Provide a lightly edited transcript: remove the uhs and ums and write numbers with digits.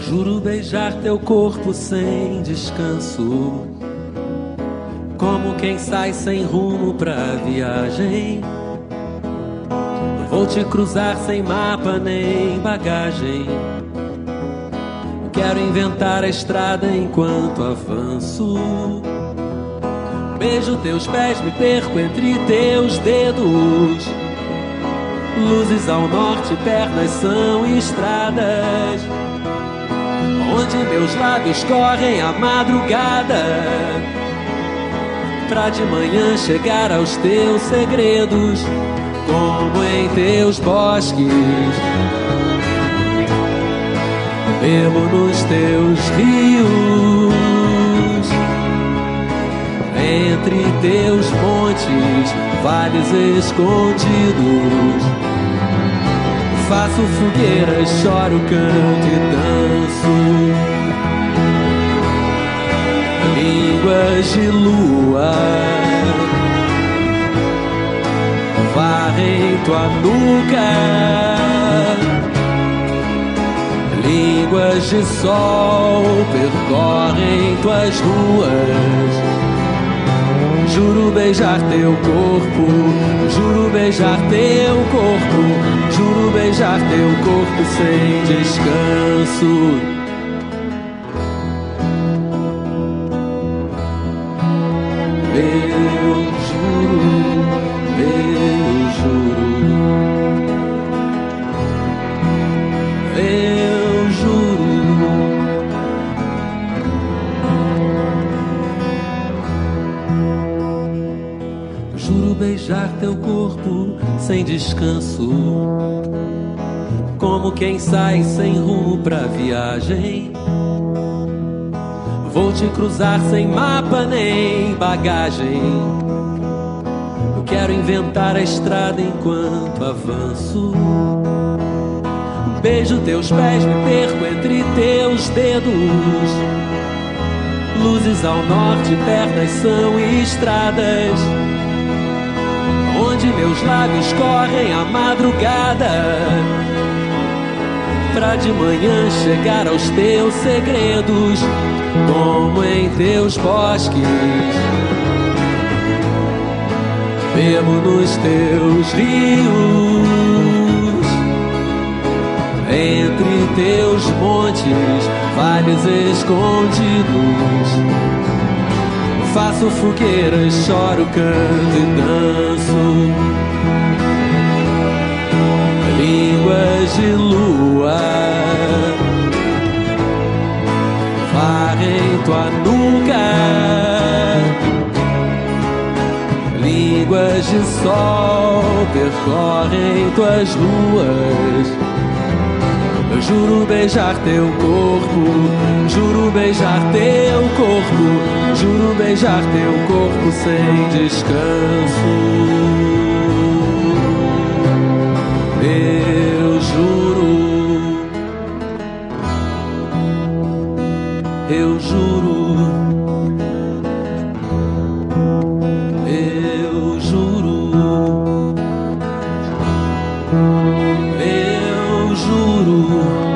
Juro beijar teu corpo sem descanso, como quem sai sem rumo pra viagem. Vou te cruzar sem mapa nem bagagem. Quero inventar a estrada enquanto avanço. Beijo teus pés, me perco entre teus dedos. Luzes ao norte, pernas são estradas onde meus lábios correm a madrugada, pra de manhã chegar aos teus segredos, como em teus bosques. Bebo nos teus rios, entre teus montes, vales escondidos. Faço fogueiras, choro, canto e danço. Línguas de lua varrem tua nuca. Línguas de sol percorrem tuas ruas. Juro beijar teu corpo, juro beijar teu corpo, juro beijar teu corpo sem descanso. Eu juro, eu juro, eu juro. Juro beijar teu corpo sem descanso, como quem sai sem rumo pra viagem. Vou te cruzar sem mapa nem bagagem. Eu quero inventar a estrada enquanto avanço. Beijo teus pés, me perco entre teus dedos. Luzes ao norte, pernas são estradas onde meus lábios correm a madrugada, pra de manhã chegar aos teus segredos, como em teus bosques. Bebo nos teus rios, entre teus montes, vales escondidos. Faço fogueiras, choro, canto e danço. Línguas de lua varrem tua nuca. Línguas de sol percorrem tuas ruas. Eu juro beijar teu corpo, juro beijar teu corpo, juro beijar teu corpo sem descanso. Eu juro, eu juro, eu juro, eu juro.